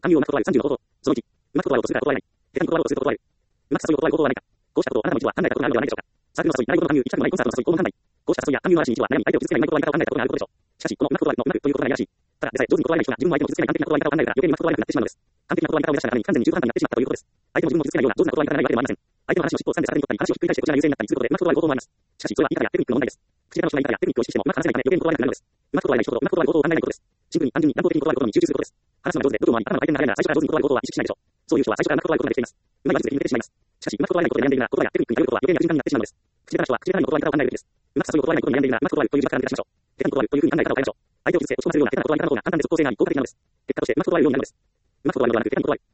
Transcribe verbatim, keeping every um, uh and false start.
勧誘をうまく断るさんじゅうの方法。そのいち、うまく断ろうとするから断れない。下手に断ろうとすると断れる。うまく誘いを断る方法は何か。こうしたことをあなたも一度は考えたことがあるのではないでしょうか。サークルの誘い、習い事の勧誘、行きたくもないコンサートの誘い、訪問販売。こうした誘いや勧誘の話に一度は悩み、相手を傷つけないことは何かを考えたことがあることでしょう。しかし、このうまく断るのうまくということがやらしい。ただでさえ上手に断れない人が自分も相手も傷つけない完璧な断り方を考えるから余計にうまく断れなくなってしまうのです。完璧な断り方を目指したがらに完全に中途半端になってしまったということです。相手も自分も傷つけないような上手な断り方がないわけでもありません。相手の話の尻尾を掴んで逆手に取ったり、話をひっくり返してこちらが優勢になったりすることでうまく断る方法もあります。しかし、それは言い方やテクニックの問題です。口下手の人が言い方やテクニックを意識してもうまく話せないため余計に断れなくなるのです。うまく断れない人とうまく断る方法を考えないことです。シンプルに単純に断固的に断ることに集中することです。話すのが上手で度胸もあり頭の回転が速いなら最初から上手に断ることは意識しないでしょう。そういう人は最初からうまく断ることができています。うまい話術で決めてしまいます。しかし、うまく断れないことで悩んでいるなら言葉やテクニックに頼ることは余計に悪循環になってしまうのです。口下手な人は口下手に断り方を考えるべきです。うまく誘いを断れないことに悩んでいるならうまく断るという自覚から抜け出しましょう。下手に断るというふうに考え方を変えましょう。相手を傷つけ落ち込ませるような下手な断り方の方が簡単で即効性があり効果的なのです。結果としてうまく断れるようになるのです。うまく断るのではなく下手に断る。